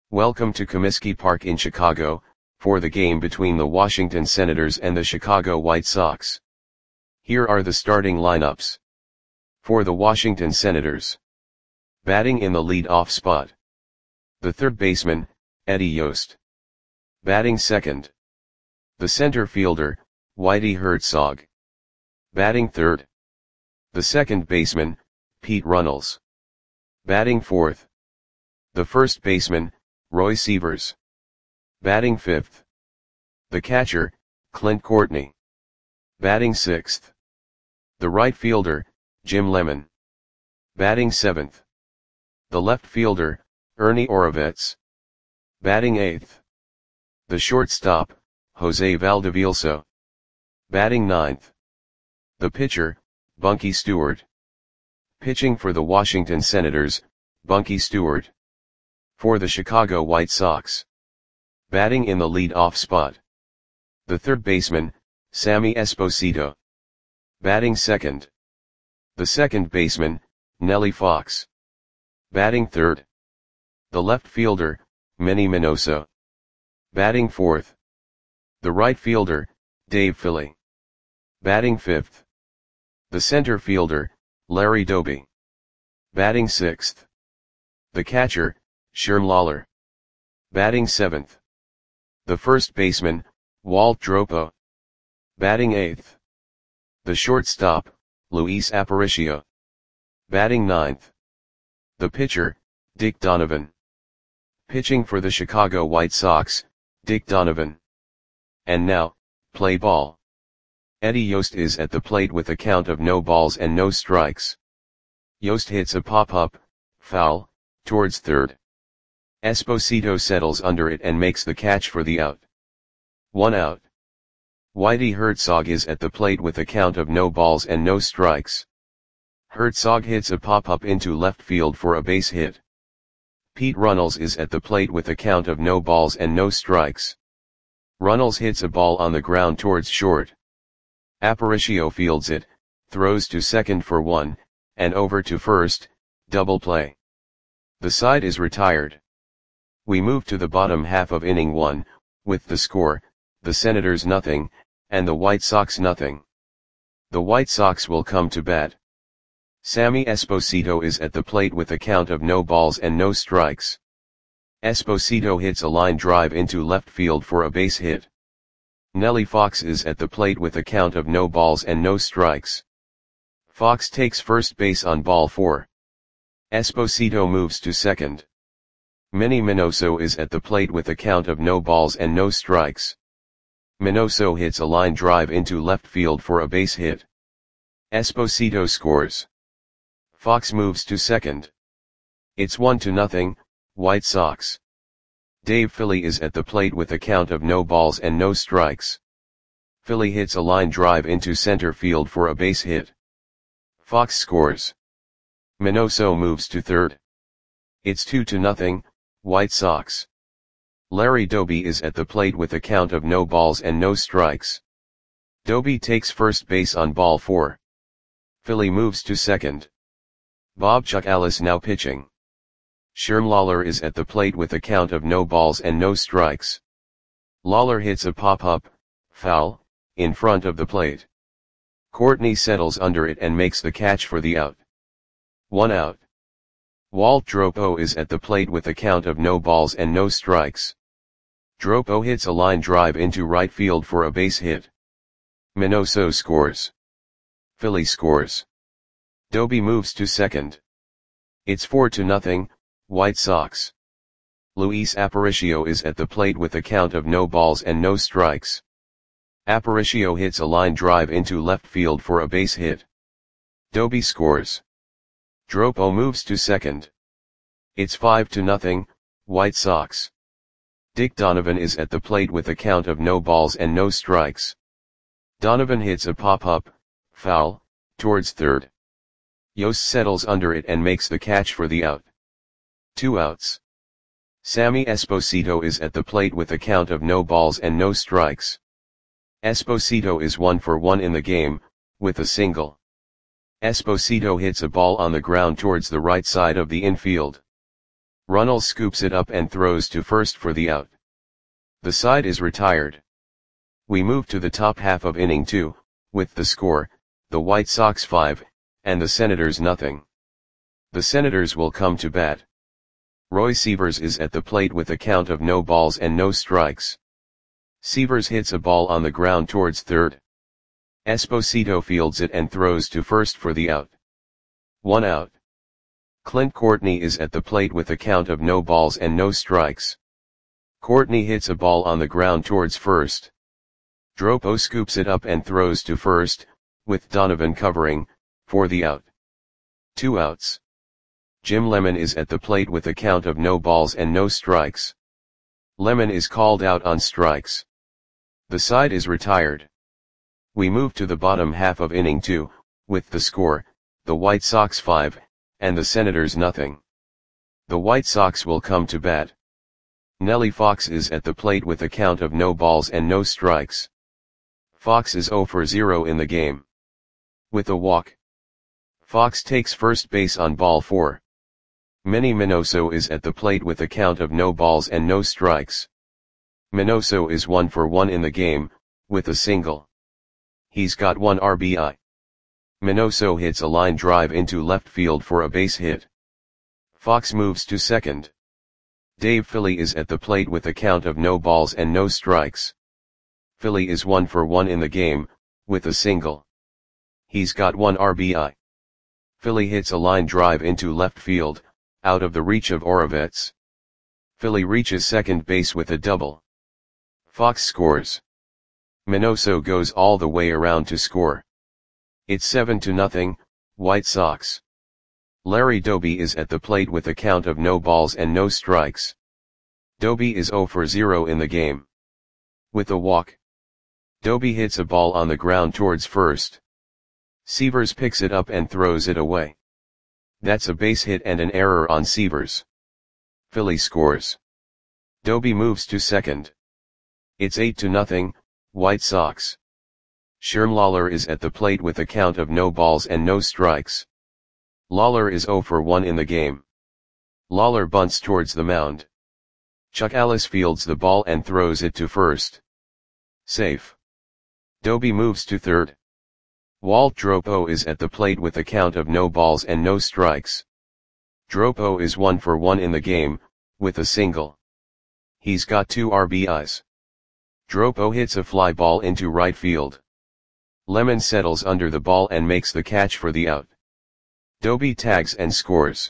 Welcome to Comiskey Park in Chicago, for the game between the Washington Senators and the Chicago White Sox. Here are the starting lineups. For the Washington Senators. Batting in the lead-off spot. The third baseman, Eddie Yost. Batting second. The center fielder, Whitey Herzog. Batting third. The second baseman, Pete Runnels. Batting fourth. The first baseman, Roy Sievers. Batting fifth. The catcher, Clint Courtney. Batting sixth. The right fielder, Jim Lemon. Batting seventh. The left fielder, Ernie Orovets. Batting eighth. The shortstop, Jose Valdevielso. Batting ninth. The pitcher, Bunky Stewart. Pitching for the Washington Senators, Bunky Stewart. For the Chicago White Sox. Batting in the lead-off spot. The third baseman, Sammy Esposito. Batting second. The second baseman, Nellie Fox. Batting third. The left fielder, Manny Minoso. Batting fourth. The right fielder, Dave Philly. Batting fifth. The center fielder, Larry Doby. Batting sixth. The catcher, Sherm Lawler. Batting seventh. The first baseman, Walt Dropo. Batting eighth. The shortstop, Luis Aparicio. Batting ninth. The pitcher, Dick Donovan. Pitching for the Chicago White Sox, Dick Donovan. And now, play ball. Eddie Yost is at the plate with a count of no balls and no strikes. Yost hits a pop-up, foul, towards third. Esposito settles under it and makes the catch for the out. 1 out. Whitey Herzog is at the plate with a count of no balls and no strikes. Herzog hits a pop-up into left field for a base hit. Pete Runnels is at the plate with a count of no balls and no strikes. Runnels hits a ball on the ground towards short. Aparicio fields it, throws to second for 1, and over to first, double play. The side is retired. We move to the bottom half of inning 1, with the score, the Senators nothing, and the White Sox nothing. The White Sox will come to bat. Sammy Esposito is at the plate with a count of no balls and no strikes. Esposito hits a line drive into left field for a base hit. Nellie Fox is at the plate with a count of no balls and no strikes. Fox takes first base on ball 4. Esposito moves to second. Manny Minoso is at the plate with a count of no balls and no strikes. Minoso hits a line drive into left field for a base hit. Esposito scores. Fox moves to second. It's 1-0, White Sox. Dave Philly is at the plate with a count of no balls and no strikes. Philly hits a line drive into center field for a base hit. Fox scores. Minoso moves to third. It's 2-0, White Sox. Larry Doby is at the plate with a count of no balls and no strikes. Doby takes first base on ball 4. Philly moves to second. Bob Chuck Ellis now pitching. Sherm Lawler is at the plate with a count of no balls and no strikes. Lawler hits a pop-up, foul, in front of the plate. Courtney settles under it and makes the catch for the out. 1 out. Walt Dropo is at the plate with a count of no balls and no strikes. Dropo hits a line drive into right field for a base hit. Minoso scores. Philly scores. Doby moves to second. It's 4-0, White Sox. Luis Aparicio is at the plate with a count of no balls and no strikes. Aparicio hits a line drive into left field for a base hit. Doby scores. Dropo moves to second. It's 5-0, White Sox. Dick Donovan is at the plate with a count of no balls and no strikes. Donovan hits a pop-up, foul, towards third. Yost settles under it and makes the catch for the out. 2 outs. Sammy Esposito is at the plate with a count of no balls and no strikes. Esposito is 1 for 1 in the game, with a single. Esposito hits a ball on the ground towards the right side of the infield. Runnels scoops it up and throws to first for the out. The side is retired. We move to the top half of inning 2, with the score, the White Sox 5, and the Senators nothing. The Senators will come to bat. Roy Sievers is at the plate with a count of no balls and no strikes. Sievers hits a ball on the ground towards third. Esposito fields it and throws to first for the out. 1 out. Clint Courtney is at the plate with a count of no balls and no strikes. Courtney hits a ball on the ground towards first. Dropo scoops it up and throws to first, with Donovan covering, for the out. 2 outs. Jim Lemon is at the plate with a count of no balls and no strikes. Lemon is called out on strikes. The side is retired. We move to the bottom half of inning 2, with the score, the White Sox 5, and the Senators nothing. The White Sox will come to bat. Nellie Fox is at the plate with a count of no balls and no strikes. Fox is 0 for 0 in the game. With a walk. Fox takes first base on ball 4. Manny Minoso is at the plate with a count of no balls and no strikes. Minoso is 1 for 1 in the game, with a single. He's got 1 RBI. Minoso hits a line drive into left field for a base hit. Fox moves to second. Dave Philly is at the plate with a count of no balls and no strikes. Philly is 1 for 1 in the game, with a single. He's got 1 RBI. Philly hits a line drive into left field, out of the reach of Orovets. Philly reaches second base with a double. Fox scores. Minoso goes all the way around to score. It's 7-0, White Sox. Larry Doby is at the plate with a count of no balls and no strikes. Doby is 0 for 0 in the game. With a walk. Doby hits a ball on the ground towards first. Sievers picks it up and throws it away. That's a base hit and an error on Sievers. Philly scores. Doby moves to second. It's 8-0, White Sox. Sherm Lawler is at the plate with a count of no balls and no strikes. Lawler is 0 for 1 in the game. Lawler bunts towards the mound. Chuck Ellis fields the ball and throws it to first. Safe. Doby moves to third. Walt Dropo is at the plate with a count of no balls and no strikes. Dropo is 1 for 1 in the game, with a single. He's got 2 RBIs. Dropo hits a fly ball into right field. Lemon settles under the ball and makes the catch for the out. Doby tags and scores.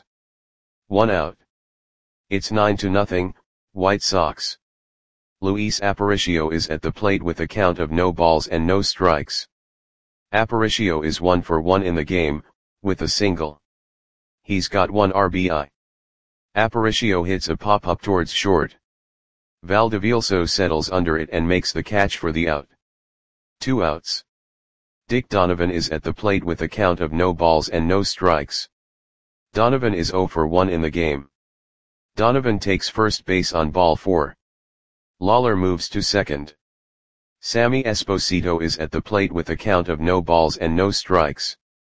1 out. It's 9-0, White Sox. Luis Aparicio is at the plate with a count of no balls and no strikes. Aparicio is 1 for 1 in the game, with a single. He's got 1 RBI. Aparicio hits a pop-up towards short. Valdevilso settles under it and makes the catch for the out. 2 outs. Dick Donovan is at the plate with a count of no balls and no strikes. Donovan is 0 for 1 in the game. Donovan takes first base on ball 4. Lawler moves to second. Sammy Esposito is at the plate with a count of no balls and no strikes.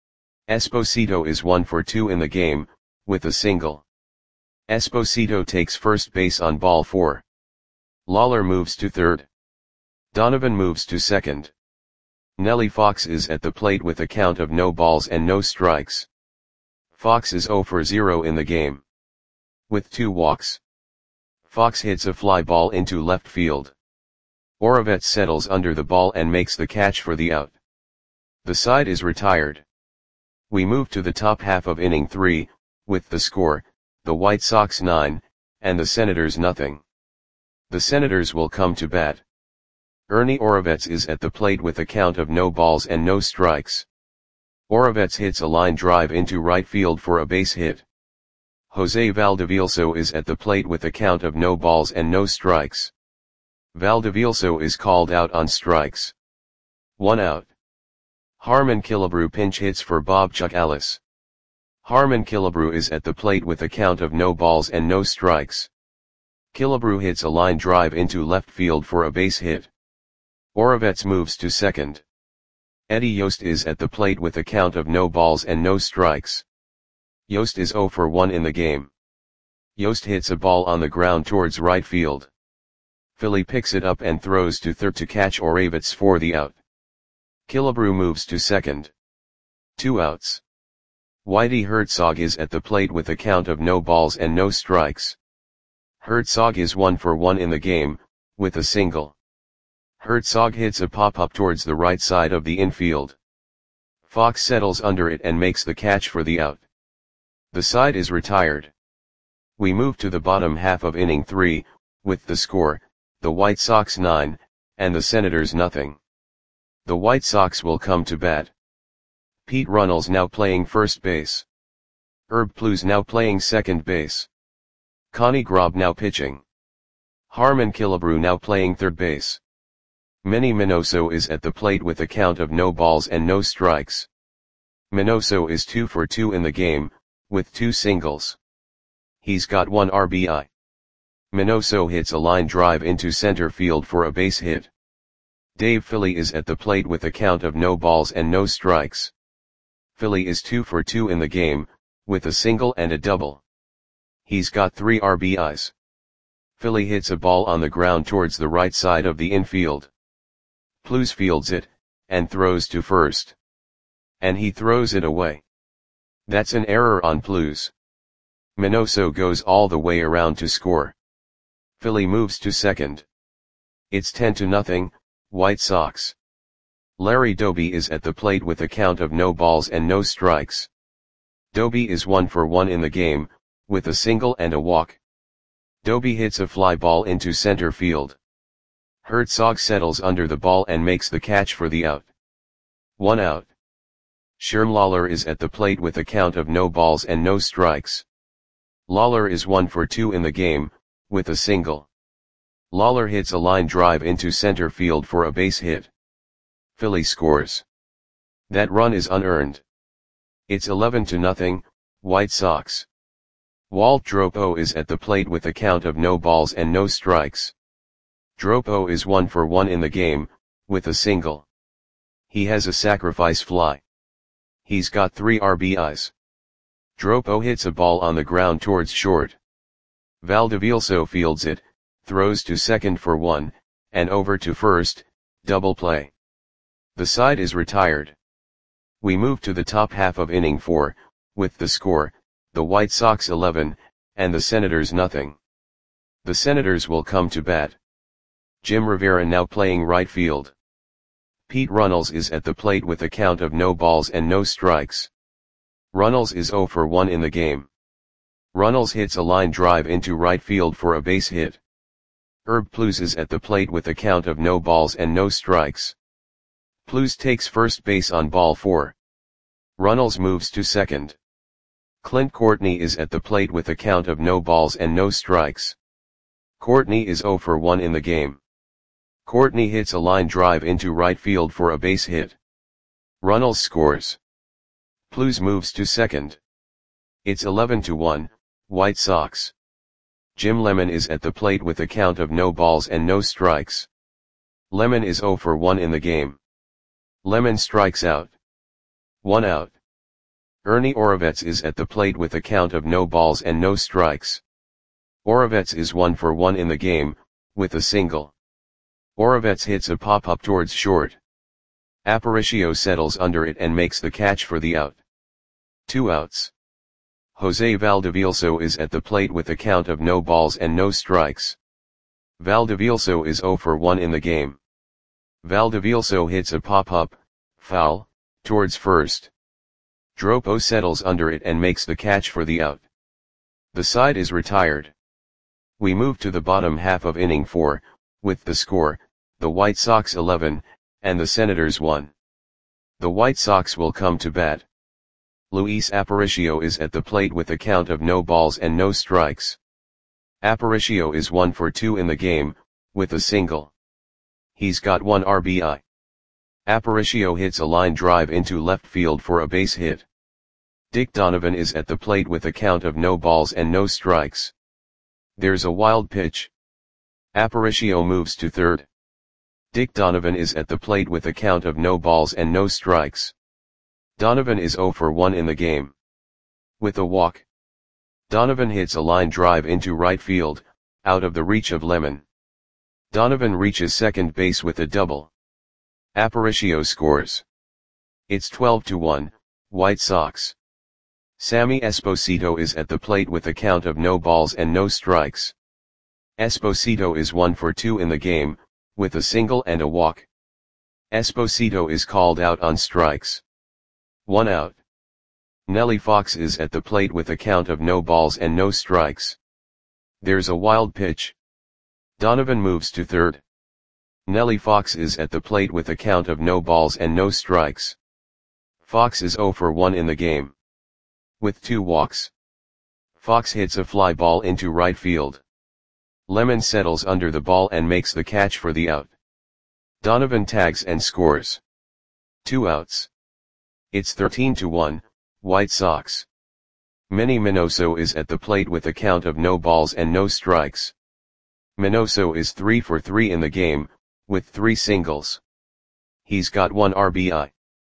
Esposito is 1 for 2 in the game, with a single. Esposito takes first base on ball 4. Lawler moves to third. Donovan moves to second. Nellie Fox is at the plate with a count of no balls and no strikes. Fox is 0 for 0 in the game. With 2 walks. Fox hits a fly ball into left field. Orovets settles under the ball and makes the catch for the out. The side is retired. We move to the top half of inning 3, with the score, the White Sox 9, and the Senators nothing. The Senators will come to bat. Ernie Orovets is at the plate with a count of no balls and no strikes. Orovets hits a line drive into right field for a base hit. Jose Valdevilso is at the plate with a count of no balls and no strikes. Valdevilso is called out on strikes. 1 out. Harmon Killebrew pinch hits for Bob Chuck Ellis. Harmon Killebrew is at the plate with a count of no balls and no strikes. Killebrew hits a line drive into left field for a base hit. Orovets moves to second. Eddie Yost is at the plate with a count of no balls and no strikes. Yost is 0 for 1 in the game. Yost hits a ball on the ground towards right field. Philly picks it up and throws to third to catch Oravets for the out. Killebrew moves to second. 2 outs. Whitey Herzog is at the plate with a count of no balls and no strikes. Herzog is 1 for 1 in the game, with a single. Herzog hits a pop-up towards the right side of the infield. Fox settles under it and makes the catch for the out. The side is retired. We move to the bottom half of inning 3, with the score, the White Sox 9, and the Senators nothing. The White Sox will come to bat. Pete Runnels now playing first base. Herb Plews now playing second base. Connie Grob now pitching. Harmon Killebrew now playing third base. Manny Minoso is at the plate with a count of no balls and no strikes. Minoso is 2 for 2 in the game, with 2 singles. He's got 1 RBI. Minoso hits a line drive into center field for a base hit. Dave Philly is at the plate with a count of no balls and no strikes. Philly is 2 for 2 in the game, with a single and a double. He's got 3 RBIs. Philly hits a ball on the ground towards the right side of the infield. Plews fields it, and throws to first. And he throws it away. That's an error on Plews. Minoso goes all the way around to score. Philly moves to second. It's 10-0, White Sox. Larry Doby is at the plate with a count of no balls and no strikes. Doby is 1 for 1 in the game, with a single and a walk. Doby hits a fly ball into center field. Herzog settles under the ball and makes the catch for the out. 1 out. Sherm Lawler is at the plate with a count of no balls and no strikes. Lawler is 1 for 2 in the game, with a single. Lawler hits a line drive into center field for a base hit. Philly scores. That run is unearned. It's 11-0, White Sox. Walt Dropo is at the plate with a count of no balls and no strikes. Dropo is 1 for 1 in the game, with a single. He has a sacrifice fly. He's got 3 RBIs. Dropo hits a ball on the ground towards short. Valdivielso fields it, throws to second for 1, and over to first, double play. The side is retired. We move to the top half of inning 4, with the score, the White Sox 11, and the Senators nothing. The Senators will come to bat. Jim Rivera now playing right field. Pete Runnels is at the plate with a count of no balls and no strikes. Runnels is 0 for 1 in the game. Runnels hits a line drive into right field for a base hit. Herb Plews is at the plate with a count of no balls and no strikes. Plews takes first base on ball 4. Runnels moves to second. Clint Courtney is at the plate with a count of no balls and no strikes. Courtney is 0 for 1 in the game. Courtney hits a line drive into right field for a base hit. Runnels scores. Plews moves to second. It's 11-1, White Sox. Jim Lemon is at the plate with a count of no balls and no strikes. Lemon is 0 for 1 in the game. Lemon strikes out. 1 out. Ernie Oravets is at the plate with a count of no balls and no strikes. Oravets is 1 for 1 in the game, with a single. Oravets hits a pop-up towards short. Aparicio settles under it and makes the catch for the out. 2 outs. Jose Valdivielso is at the plate with a count of no balls and no strikes. Valdivielso is 0 for 1 in the game. Valdivielso hits a pop-up, foul, towards first. Dropo settles under it and makes the catch for the out. The side is retired. We move to the bottom half of inning 4, with the score, the White Sox 11, and the Senators 1. The White Sox will come to bat. Luis Aparicio is at the plate with a count of no balls and no strikes. Aparicio is 1 for 2 in the game, with a single. He's got 1 RBI. Aparicio hits a line drive into left field for a base hit. Dick Donovan is at the plate with a count of no balls and no strikes. There's a wild pitch. Aparicio moves to third. Dick Donovan is at the plate with a count of no balls and no strikes. Donovan is 0 for 1 in the game. With a walk. Donovan hits a line drive into right field, out of the reach of Lemon. Donovan reaches second base with a double. Aparicio scores. It's 12-1, White Sox. Sammy Esposito is at the plate with a count of no balls and no strikes. Esposito is 1 for 2 in the game, with a single and a walk. Esposito is called out on strikes. 1 out. Nelly Fox is at the plate with a count of no balls and no strikes. There's a wild pitch. Donovan moves to third. Nelly Fox is at the plate with a count of no balls and no strikes. Fox is 0 for 1 in the game. With 2 walks. Fox hits a fly ball into right field. Lemon settles under the ball and makes the catch for the out. Donovan tags and scores. 2 outs. It's 13-1, White Sox. Manny Minoso is at the plate with a count of no balls and no strikes. Minoso is 3 for 3 in the game, with 3 singles. He's got 1 RBI.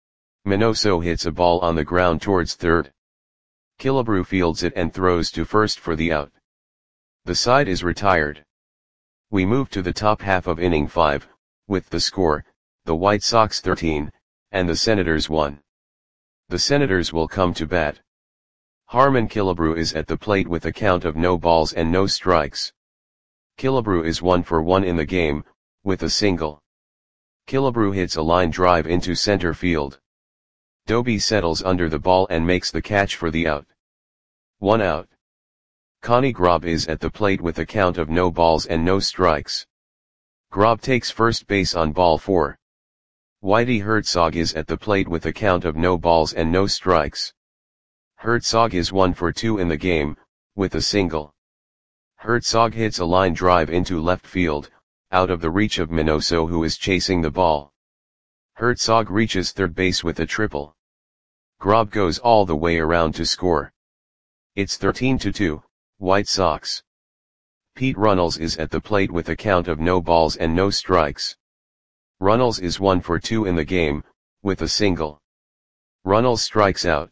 Minoso hits a ball on the ground towards third. Killebrew fields it and throws to first for the out. The side is retired. We move to the top half of inning 5, with the score, the White Sox 13, and the Senators 1. The Senators will come to bat. Harmon Killebrew is at the plate with a count of no balls and no strikes. Killebrew is 1 for 1 in the game, with a single. Killebrew hits a line drive into center field. Doby settles under the ball and makes the catch for the out. 1 out. Connie Grob is at the plate with a count of no balls and no strikes. Grob takes first base on ball 4. Whitey Herzog is at the plate with a count of no balls and no strikes. Herzog is 1 for 2 in the game, with a single. Herzog hits a line drive into left field, out of the reach of Minoso, who is chasing the ball. Herzog reaches third base with a triple. Grob goes all the way around to score. It's 13-2, White Sox. Pete Runnels is at the plate with a count of no balls and no strikes. Runnels is 1 for 2 in the game, with a single. Runnels strikes out.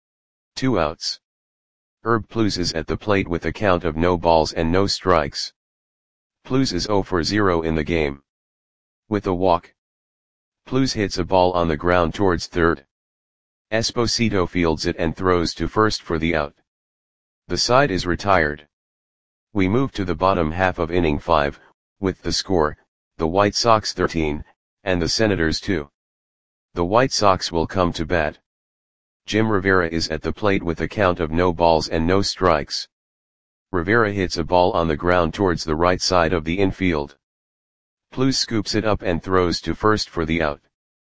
2 outs. Herb Plews is at the plate with a count of no balls and no strikes. Plews is 0 for 0 in the game. With a walk. Plews hits a ball on the ground towards third. Esposito fields it and throws to first for the out. The side is retired. We move to the bottom half of inning 5, with the score, the White Sox 13, and the Senators 2. The White Sox will come to bat. Jim Rivera is at the plate with a count of no balls and no strikes. Rivera hits a ball on the ground towards the right side of the infield. Plews scoops it up and throws to first for the out.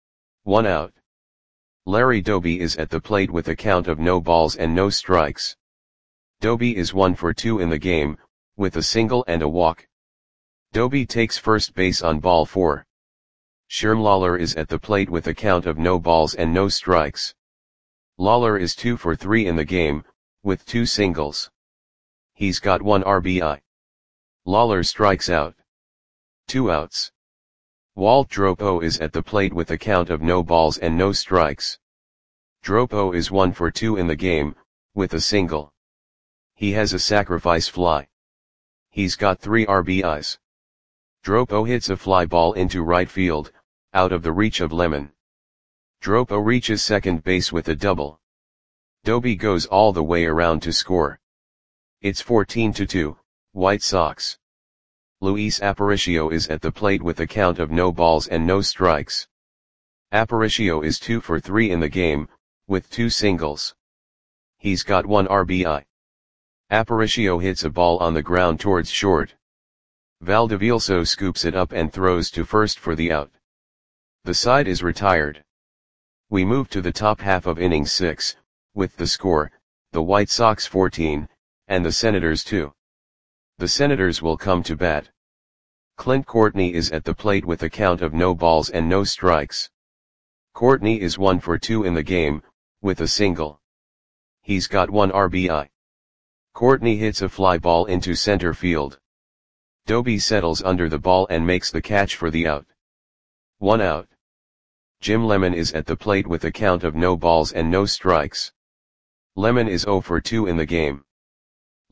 1 out. Larry Doby is at the plate with a count of no balls and no strikes. Doby is 1 for 2 in the game, with a single and a walk. Doby takes first base on ball 4. Sherm Lawler is at the plate with a count of no balls and no strikes. Lawler is 2 for 3 in the game, with 2 singles. He's got 1 RBI. Lawler strikes out. 2 outs. Walt Dropo is at the plate with a count of no balls and no strikes. Dropo is 1 for 2 in the game, with a single. He has a sacrifice fly. He's got 3 RBIs. Dropo hits a fly ball into right field, out of the reach of Lemon. Dropo reaches second base with a double. Doby goes all the way around to score. It's 14-2, White Sox. Luis Aparicio is at the plate with a count of no balls and no strikes. Aparicio is 2 for 3 in the game, with 2 singles. He's got 1 RBI. Aparicio hits a ball on the ground towards short. Valdevilso scoops it up and throws to first for the out. The side is retired. We move to the top half of inning 6, with the score, the White Sox 14, and the Senators 2. The Senators will come to bat. Clint Courtney is at the plate with a count of no balls and no strikes. Courtney is 1 for 2 in the game, with a single. He's got 1 RBI. Courtney hits a fly ball into center field. Doby settles under the ball and makes the catch for the out. 1 out. Jim Lemon is at the plate with a count of no balls and no strikes. Lemon is 0 for 2 in the game.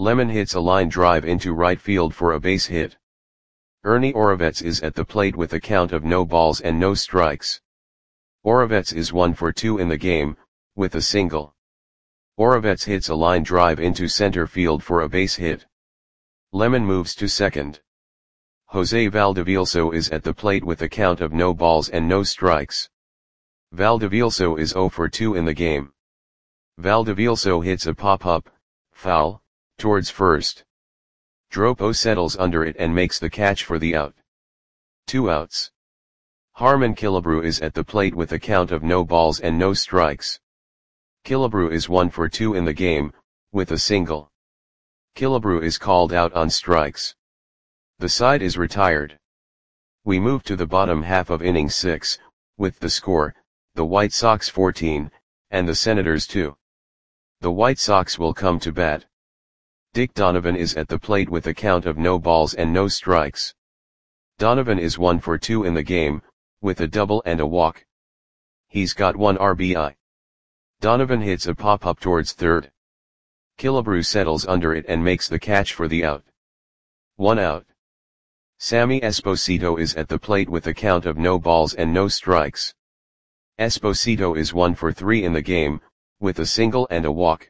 Lemon hits a line drive into right field for a base hit. Ernie Oravets is at the plate with a count of no balls and no strikes. Oravets is 1 for 2 in the game, with a single. Oravets hits a line drive into center field for a base hit. Lemon moves to second. Jose Valdevilso is at the plate with a count of no balls and no strikes. Valdevilso is 0 for 2 in the game. Valdevilso hits a pop-up, foul, towards first. Dropo settles under it and makes the catch for the out. 2 outs. Harmon Killebrew is at the plate with a count of no balls and no strikes. Killebrew is 1 for 2 in the game, with a single. Killebrew is called out on strikes. The side is retired. We move to the bottom half of inning 6, with the score, the White Sox 14, and the Senators 2. The White Sox will come to bat. Dick Donovan is at the plate with a count of no balls and no strikes. Donovan is 1 for 2 in the game, with a double and a walk. He's got 1 RBI. Donovan hits a pop-up towards third. Killebrew settles under it and makes the catch for the out. 1 out. Sammy Esposito is at the plate with a count of no balls and no strikes. Esposito is 1 for 3 in the game, with a single and a walk.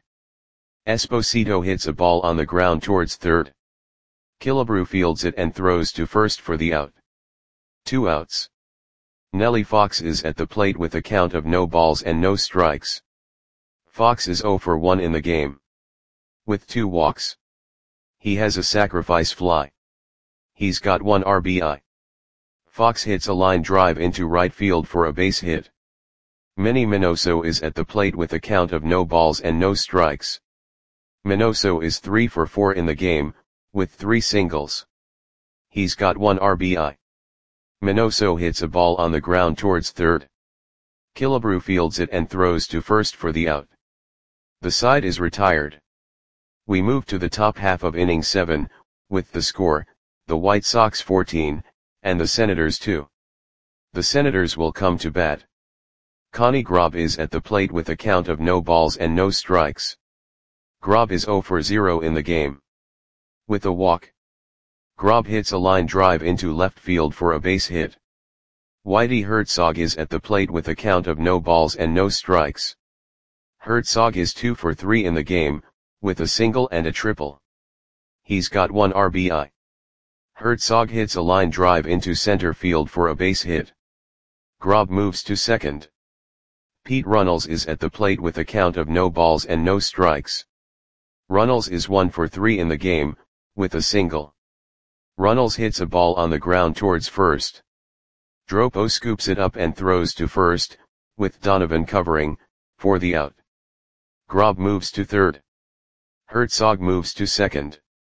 Esposito hits a ball on the ground towards third. Killebrew fields it and throws to first for the out. 2 outs. Nelly Fox is at the plate with a count of no balls and no strikes. Fox is 0 for 1 in the game, with 2 walks. He has a sacrifice fly. He's got 1 RBI. Fox hits a line drive into right field for a base hit. Manny Minoso is at the plate with a count of no balls and no strikes. Minoso is 3 for 4 in the game, with 3 singles. He's got 1 RBI. Minoso hits a ball on the ground towards third. Killebrew fields it and throws to first for the out. The side is retired. We move to the top half of inning 7, with the score, the White Sox 14, and the Senators 2. The Senators will come to bat. Connie Grob is at the plate with a count of no balls and no strikes. Grob is 0 for 0 in the game, with a walk. Grob hits a line drive into left field for a base hit. Whitey Herzog is at the plate with a count of no balls and no strikes. Herzog is 2 for 3 in the game, with a single and a triple. He's got 1 RBI. Herzog hits a line drive into center field for a base hit. Grob moves to second. Pete Runnels is at the plate with a count of no balls and no strikes. Runnels is 1 for 3 in the game, with a single. Runnels hits a ball on the ground towards first. Dropo scoops it up and throws to first, with Donovan covering, for the out. Grob moves to third. Herzog moves to second.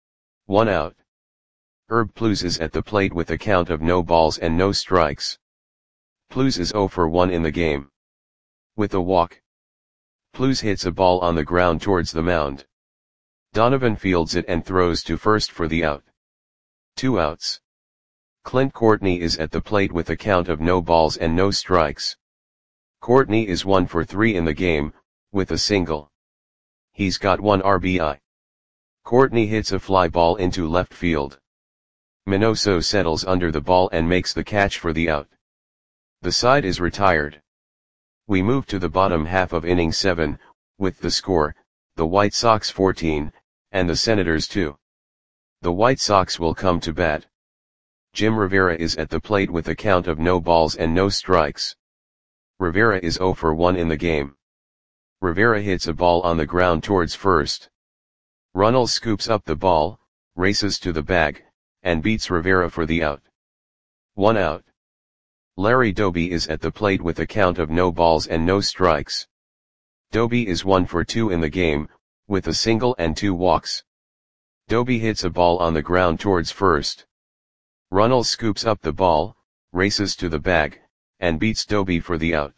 1 out. Herb Plews is at the plate with a count of no balls and no strikes. Plews is 0 for 1 in the game, with a walk. Plews hits a ball on the ground towards the mound. Donovan fields it and throws to first for the out. 2 outs. Clint Courtney is at the plate with a count of no balls and no strikes. Courtney is 1 for 3 in the game, with a single. He's got 1 RBI. Courtney hits a fly ball into left field. Minoso settles under the ball and makes the catch for the out. The side is retired. We move to the bottom half of inning 7, with the score, the White Sox 14, and the Senators 2. The White Sox will come to bat. Jim Rivera is at the plate with a count of no balls and no strikes. Rivera is 0 for 1 in the game. Rivera hits a ball on the ground towards first. Runnels scoops up the ball, races to the bag, and beats Rivera for the out. 1 out. Larry Doby is at the plate with a count of no balls and no strikes. Doby is 1 for 2 in the game, with a single and 2 walks. Doby hits a ball on the ground towards first. Runnels scoops up the ball, races to the bag, and beats Doby for the out.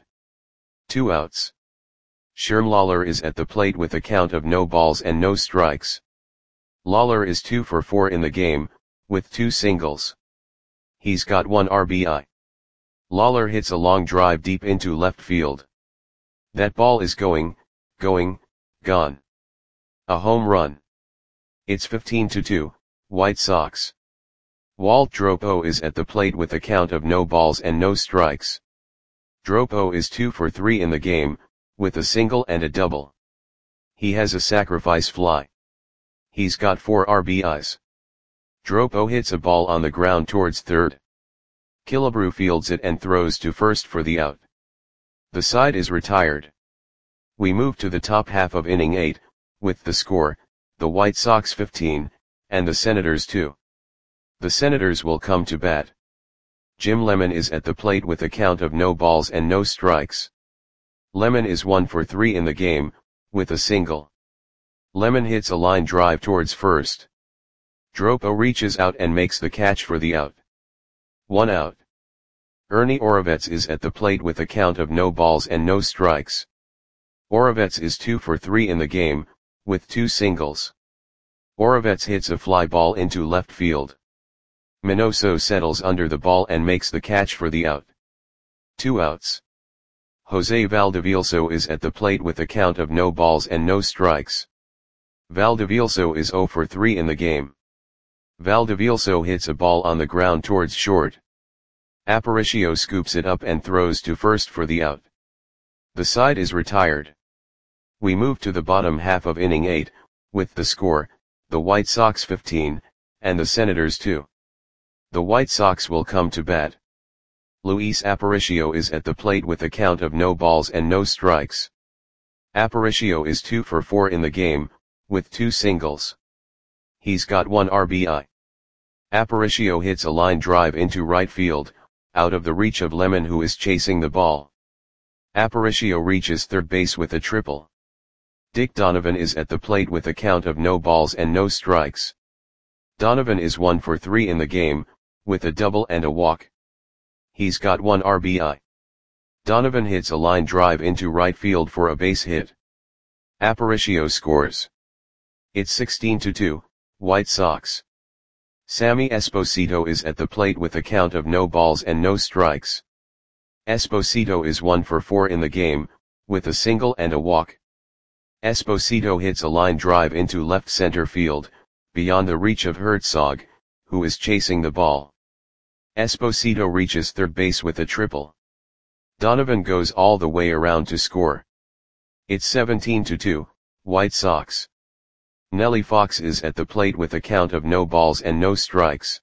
2 outs. Sherm Lawler is at the plate with a count of no balls and no strikes. Lawler is 2 for 4 in the game, with 2 singles. He's got 1 RBI. Lawler hits a long drive deep into left field. That ball is gone. A home run. It's 15-2, White Sox. Walt Dropo is at the plate with a count of no balls and no strikes. Dropo is 2 for 3 in the game, with a single and a double. He has a sacrifice fly. He's got 4 RBIs. Dropo hits a ball on the ground towards third. Killebrew fields it and throws to first for the out. The side is retired. We move to the top half of inning 8, with the score, the White Sox 15, and the Senators 2. The Senators will come to bat. Jim Lemon is at the plate with a count of no balls and no strikes. Lemon is 1 for 3 in the game, with a single. Lemon hits a line drive towards first. Dropo reaches out and makes the catch for the out. 1 out. Ernie Orovets is at the plate with a count of no balls and no strikes. Orovets is 2 for 3 in the game, with 2 singles. Orovets hits a fly ball into left field. Minoso settles under the ball and makes the catch for the out. 2 outs. Jose Valdevielso is at the plate with a count of no balls and no strikes. Valdevielso is 0 for 3 in the game. Valdevielso hits a ball on the ground towards short. Aparicio scoops it up and throws to first for the out. The side is retired. We move to the bottom half of inning 8, with the score, the White Sox 15, and the Senators 2. The White Sox will come to bat. Luis Aparicio is at the plate with a count of no balls and no strikes. Aparicio is 2 for 4 in the game, with 2 singles. He's got 1 RBI. Aparicio hits a line drive into right field, out of the reach of Lemon, who is chasing the ball. Aparicio reaches third base with a triple. Dick Donovan is at the plate with a count of no balls and no strikes. Donovan is 1 for 3 in the game, with a double and a walk. He's got 1 RBI. Donovan hits a line drive into right field for a base hit. Aparicio scores. It's 16-2, White Sox. Sammy Esposito is at the plate with a count of no balls and no strikes. Esposito is 1 for 4 in the game, with a single and a walk. Esposito hits a line drive into left center field, beyond the reach of Herzog, who is chasing the ball. Esposito reaches third base with a triple. Donovan goes all the way around to score. It's 17-2, White Sox. Nellie Fox is at the plate with a count of no balls and no strikes.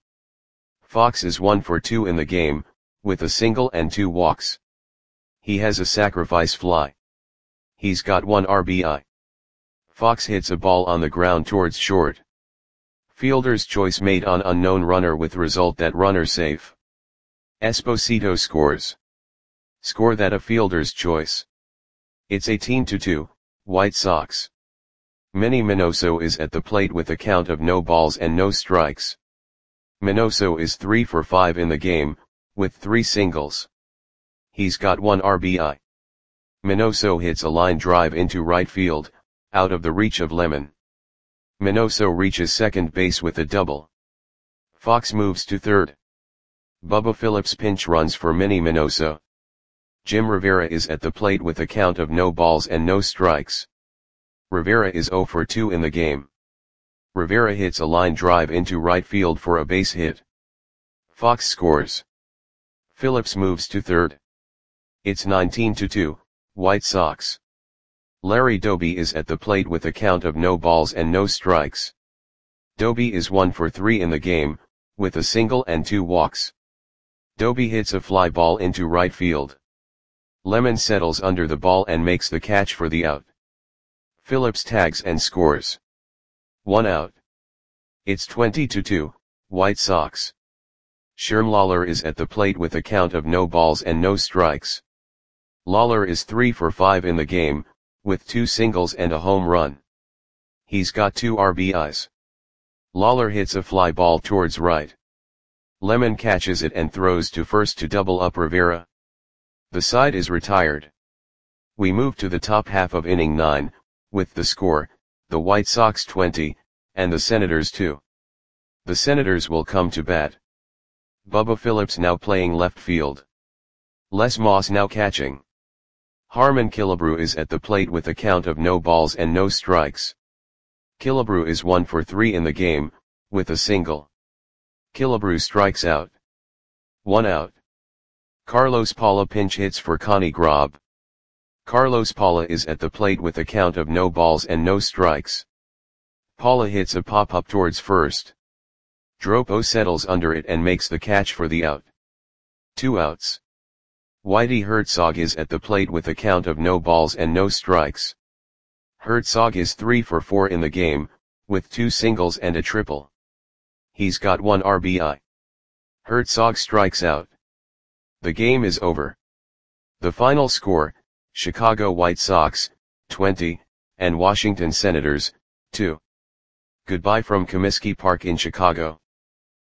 Fox is 1 for 2 in the game, with a single and 2 walks. He has a sacrifice fly. He's got 1 RBI. Fox hits a ball on the ground towards short. Fielder's choice made on unknown runner with result that runner safe. Esposito scores. Score that a fielder's choice. It's 18-2, White Sox. Manny Minoso is at the plate with a count of no balls and no strikes. Minoso is 3 for 5 in the game, with 3 singles. He's got 1 RBI. Minoso hits a line drive into right field, out of the reach of Lemon. Minoso reaches second base with a double. Fox moves to third. Bubba Phillips pinch runs for Manny Minoso. Jim Rivera is at the plate with a count of no balls and no strikes. Rivera is 0 for 2 in the game. Rivera hits a line drive into right field for a base hit. Fox scores. Phillips moves to third. It's 19-2, White Sox. Larry Doby is at the plate with a count of no balls and no strikes. Doby is 1 for 3 in the game, with a single and 2 walks. Doby hits a fly ball into right field. Lemon settles under the ball and makes the catch for the out. Phillips tags and scores. 1 out. It's 20-2, White Sox. Sherm Lawler is at the plate with a count of no balls and no strikes. Lawler is 3 for 5 in the game, with 2 singles and a home run. He's got 2 RBIs. Lawler hits a fly ball towards right. Lemon catches it and throws to first to double up Rivera. The side is retired. We move to the top half of inning 9, with the score, the White Sox 20, and the Senators 2. The Senators will come to bat. Bubba Phillips now playing left field. Les Moss now catching. Harmon Killebrew is at the plate with a count of no balls and no strikes. Killebrew is 1 for 3 in the game, with a single. Killebrew strikes out. 1 out. Carlos Paula pinch hits for Connie Grob. Carlos Paula is at the plate with a count of no balls and no strikes. Paula hits a pop-up towards first. Dropo settles under it and makes the catch for the out. 2 outs. Whitey Herzog is at the plate with a count of no balls and no strikes. Herzog is 3 for 4 in the game, with 2 singles and a triple. He's got 1 RBI. Herzog strikes out. The game is over. The final score, Chicago White Sox, 20, and Washington Senators, 2. Goodbye from Comiskey Park in Chicago.